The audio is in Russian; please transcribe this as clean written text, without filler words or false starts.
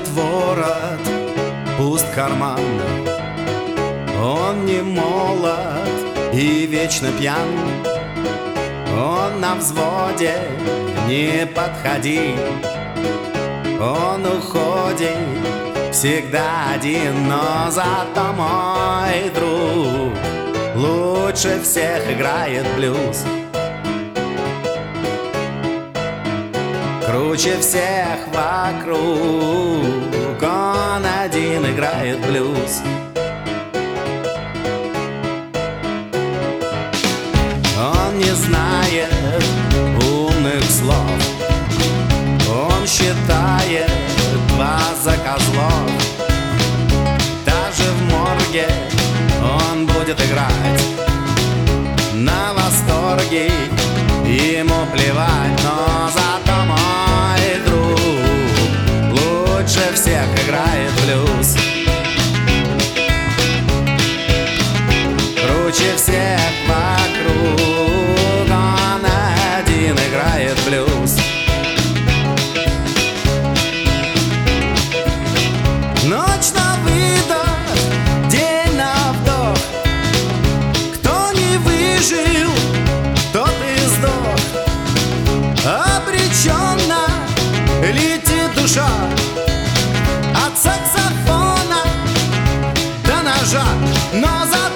Расстегнут ворот, пуст карман. Он не молод и вечно пьян. Он на взводе, не подходи. Он уходит всегда один, но зато мой друг лучше всех играет блюз. Круче всех вокруг, он один играет блюз. Он не знает умных слов, он считает вас за козлов. Даже в морге он будет играть на восторге, ему плевать, но зато мой друг лучше всех играет блюз. Круче всех вокруг, он один играет блюз. Ночь на выдох, день на вдох. Кто не выжил, тот и сдох. Обреченно летит душа от саксофона до ножа, но за